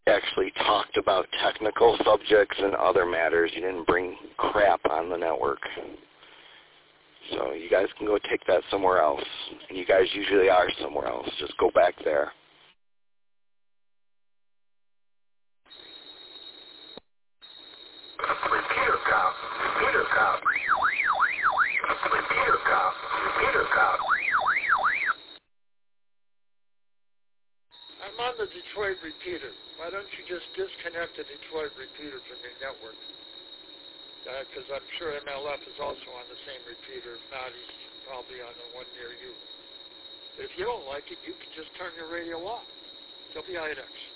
actually talked about technical subjects and other matters. You didn't bring crap on the network. So you guys can go take that somewhere else. And you guys usually are somewhere else. Just go back there. Repeater cop. Repeater cop. Repeater cop. Repeater cop. I'm on the Detroit repeater. Why don't you just disconnect the Detroit repeater from your network? Because I'm sure MLF is also on the same repeater. If not, he's probably on the one near you. But if you don't like it, you can just turn your radio off. WINX.